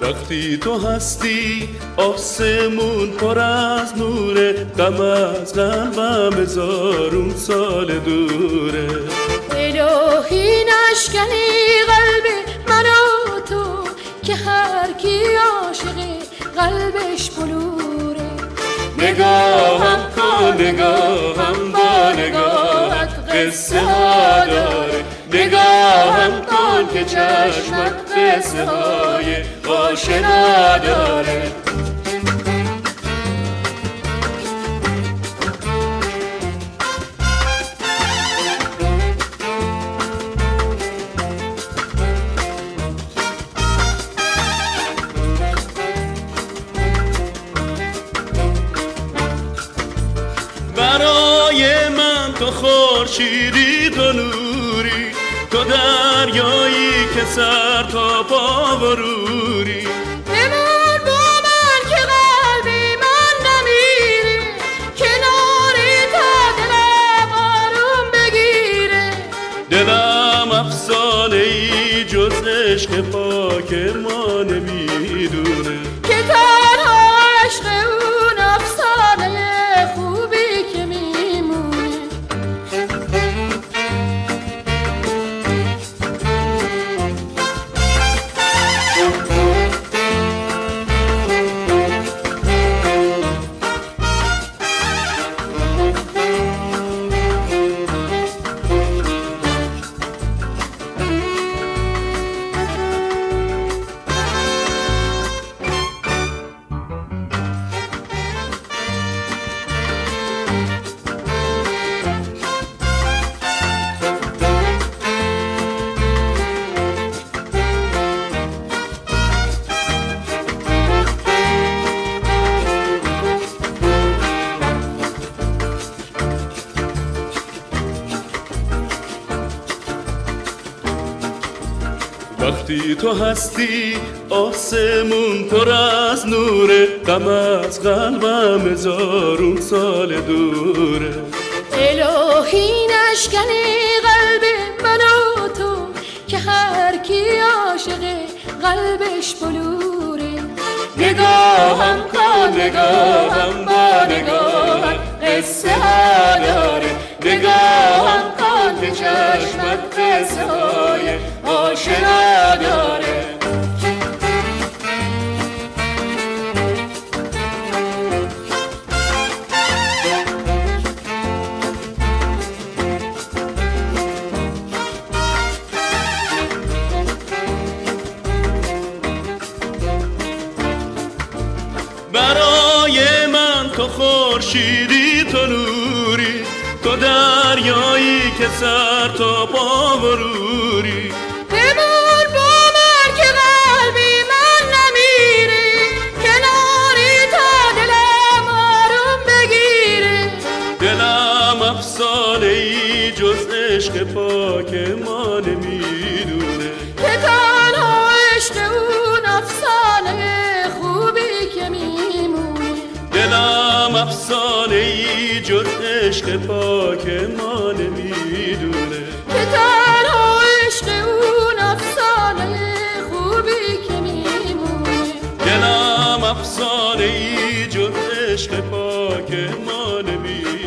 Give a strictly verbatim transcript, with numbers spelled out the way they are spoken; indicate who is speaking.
Speaker 1: وقتی تو هستی آسمون پر از نوره، غم از قلبم هزارون سال دوره.
Speaker 2: الهی نشکنی قلب من و تو که هر کی عاشقه قلبش بلوره.
Speaker 1: نگاهم کن نگاهم با نگاهت قصه ها داره، نگاهم کن که چشمت قصه های آشنا داره. برای من تو خورشیدی، تو نوری، تو دریایی که سر تا پا بروری.
Speaker 2: بمان با من که قلبی من نمیره، کناری تا دلم آروم بگیره.
Speaker 1: دلم افسانه ای جز عشق پاک ما نمیدونه،
Speaker 2: که تنها عشق اون افسانه خوبی که میمونه.
Speaker 1: وقتی تو هستی آسمون پر از نوره، غم از قلبم هزارون سال دوره.
Speaker 2: الهی نشکنی قلب من و تو که هر کی عاشقه قلبش بلوره.
Speaker 1: نگاهم کن نگاهم با نگاهت قصه ها داره، نگاهم کن که چشمت قصه های آشنا داره. برای من تو خورشیدی، تو نوری، تو دریایی که سر تا پا بروری.
Speaker 2: بمان با من که قلبی من نمیره، کناری تا دلم آروم بگیره.
Speaker 1: دلم افسانه ای جز عشق پاک ما نمیدونه،
Speaker 2: که تنها عشق اون افسانه خوبی که میمونه.
Speaker 1: دلم افسانه ای جز عشق پاک ما نمیدونه،
Speaker 2: که تنها عشق اون افسانه خوبی که میمونه.
Speaker 1: دلم افسانه ای جز عشق پاک ما نمیدونه.